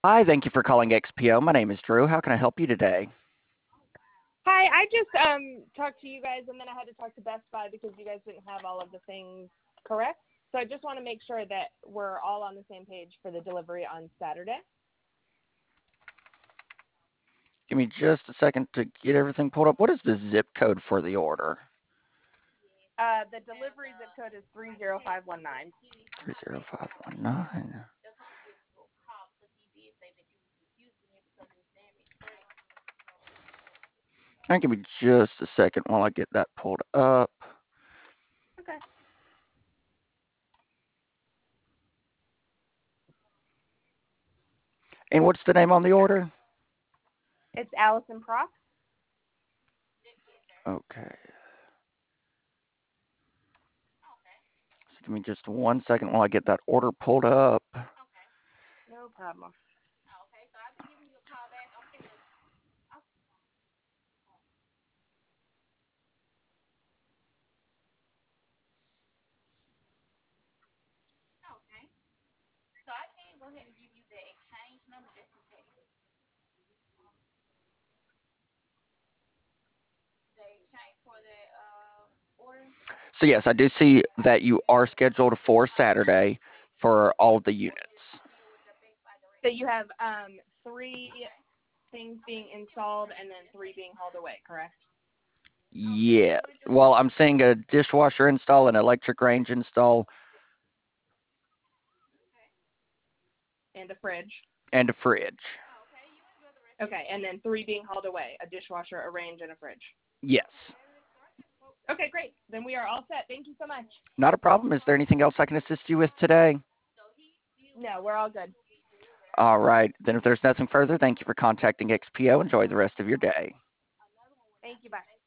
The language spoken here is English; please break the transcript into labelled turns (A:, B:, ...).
A: Hi, thank you for calling XPO. My name is Drew. How can I help you today?
B: Hi, I just talked to you guys and then I had to talk to Best Buy because you guys didn't have all of the things correct. So I just want to make sure that we're all on the same page for the delivery on Saturday.
A: Give me just a second to get everything pulled up. What is the zip code for the order?
B: The delivery zip code is 30519.
A: 30519. All right, give me just a second while I get that pulled up.
B: Okay.
A: And what's the name on the order?
B: It's Allison Prof.
A: Okay. So give me just 1 second while I get that order pulled up.
B: No problem.
A: So yes, I do see that you are scheduled for Saturday for all the units.
B: So you have 3 things being installed and then 3 being hauled away, correct?
A: Yeah. Well, I'm seeing a dishwasher install, an electric range install,
B: And a fridge.
A: and a fridge.
B: Okay, and then 3 being hauled away, a dishwasher, a range, and a fridge.
A: Yes.
B: Okay, great. Then we are all set. Thank you so much.
A: Not a problem. Is there anything else I can assist you with today?
B: No, we're all good.
A: All right. Then if there's nothing further, thank you for contacting XPO. Enjoy the rest of your day.
B: Thank you. Bye.